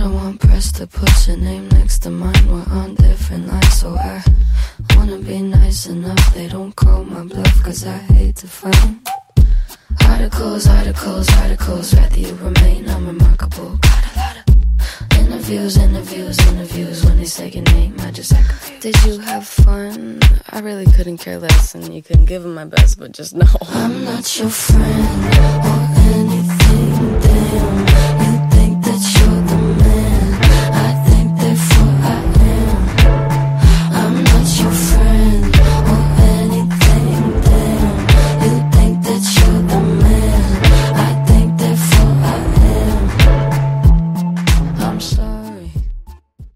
don't want press to put your name next to mine. We're on different lines, so I wanna be nice enough. They don't call my bluff, cause I hate to find articles, articles, articles. Rather you remain unremarkable. Got a lot of interviews, interviews, interviews. When they say your name, I just act confused. Did you have fun? I really couldn't care less, and you couldn't give them my best, but just know I'm not your friend or anything, damn.